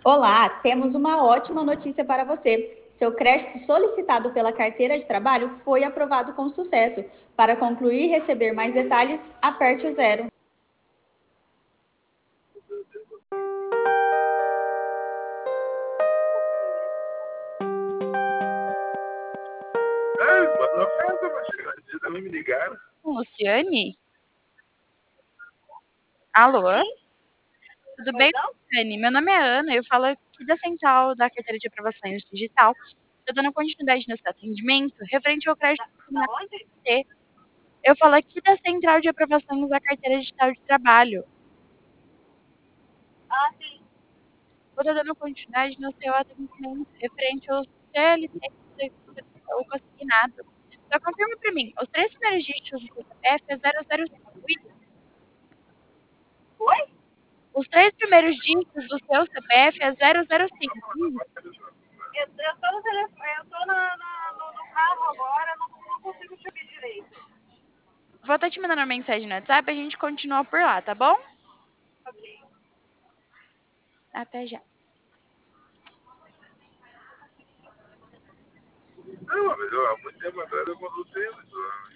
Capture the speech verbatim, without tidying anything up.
Olá, temos uma ótima notícia para você. Seu crédito solicitado pela carteira de trabalho foi aprovado com sucesso. Para concluir e receber mais detalhes, aperte o zero. É, mandou uma carta, mas eles também me ligaram. Luciane? Alô? Sim? Tudo Pois bem, não? Luciane? Meu nome é Ana, eu falo aqui da Central da Carteira de Aprovações Digital. Estou dando continuidade no seu atendimento referente ao crédito Da, da na onde? C T. Eu falo aqui da Central de Aprovações da Carteira Digital de Trabalho. Ah, sim. Vou estar dando continuidade no seu atendimento referente ao C L T ou consignado. Só confirma para mim, os três primeiros dígitos do seu C P F é zero zero cinco. Oi? Os três primeiros dígitos do seu C P F é zero zero cinco. Eu, eu tô no telefone, eu tô na, na- no, no carro agora, não, não consigo te ouvir direito. Vou estar te mandando uma mensagem no WhatsApp e a gente continua por lá, tá bom? Ok. Até já. Não, mas eu, há muito tempo atrás eu consultei, mas